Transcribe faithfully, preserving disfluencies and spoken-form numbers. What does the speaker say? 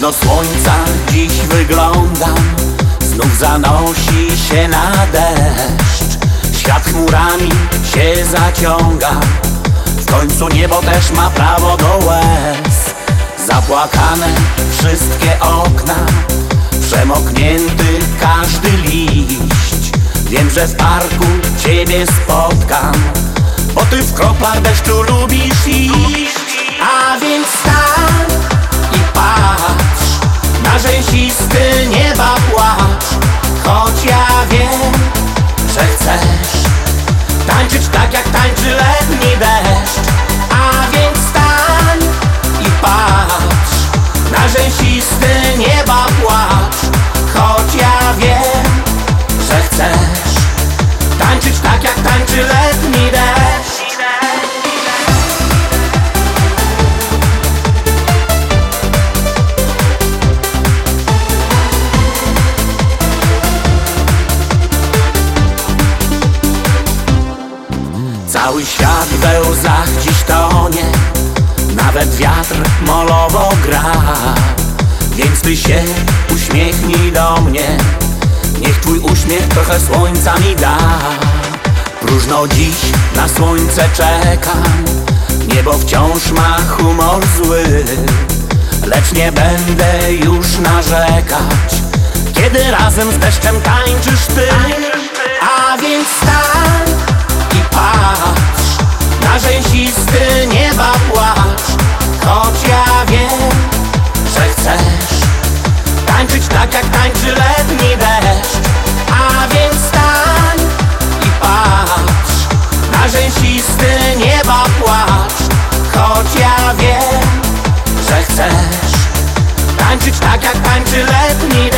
do słońca dziś wyglądam, znów zanosi się na deszcz. Świat chmurami się zaciąga, w końcu niebo też ma prawo do łez. Zapłakane wszystkie okna, przemoknięty każdy liść. Wiem, że w parku ciebie spotkam, bo ty w kroplach deszczu lubisz iść. A więc stań i patrz na rzęsisty nieba płacz, choć ja wiem, że chcesz tańczyć tak jak tańczy letni deszcz. A więc stań i patrz na rzęsisty nieba płacz, choć ja wiem, że chcesz tańczyć tak jak tańczy letni deszcz. Cały świat we łzach dziś tonie, nawet wiatr molowo gra. Więc ty się uśmiechnij do mnie, niech twój uśmiech trochę słońca mi da. Próżno dziś na słońce czekam, niebo wciąż ma humor zły. Lecz nie będę już narzekać, kiedy razem z deszczem tańczysz ty. A więc stań i patrz na rzęsisty nieba płacz, choć ja wiem, że chcesz tańczyć tak jak tańczy letni deszcz. A więc stań i patrz na rzęsisty nieba płacz, choć ja wiem, że chcesz tańczyć tak jak tańczy letni deszcz.